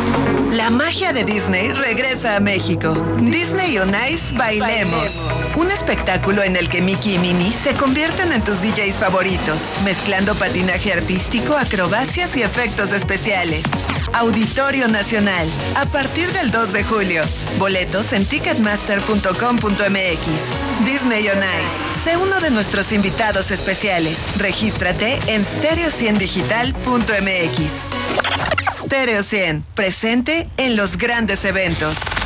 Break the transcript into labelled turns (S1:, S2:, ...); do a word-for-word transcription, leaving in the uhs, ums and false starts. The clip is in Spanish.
S1: La magia de Disney regresa a México. Disney on Ice Bailemos. Un espectáculo en el que Mickey y Minnie se convierten en tus D Js favoritos, mezclando patinaje artístico, acrobacias y efectos especiales. Auditorio Nacional, a partir del dos de julio. Boletos en ticketmaster punto com punto m x. Disney on Ice. Sé uno de nuestros invitados especiales. Regístrate en stereo cien digital punto m x. Stereo cien, presente en los grandes eventos.